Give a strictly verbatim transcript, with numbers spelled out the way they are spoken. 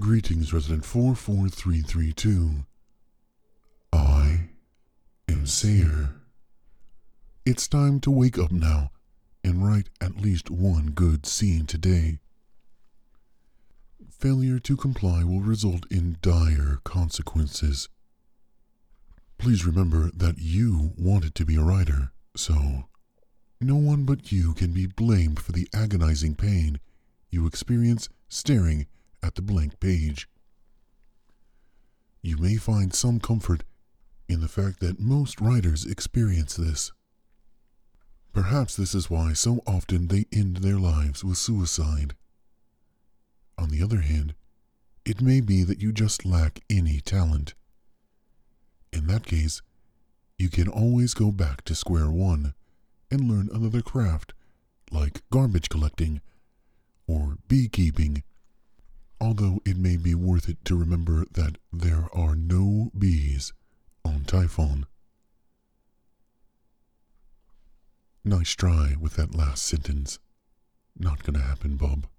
Greetings, resident four four three three two. I am Sayer. It's time to wake up now and write at least one good scene today. Failure to comply will result in dire consequences. Please remember that you wanted to be a writer, so no one but you can be blamed for the agonizing pain you experience staring at the blank page. You may find some comfort in the fact that most writers experience this. Perhaps this is why so often they end their lives with suicide. On the other hand, it may be that you just lack any talent. In that case, you can always go back to square one and learn another craft like garbage collecting or beekeeping, although it may be worth it to remember that there are no bees on Typhon. Nice try with that last sentence. Not gonna happen, Bob.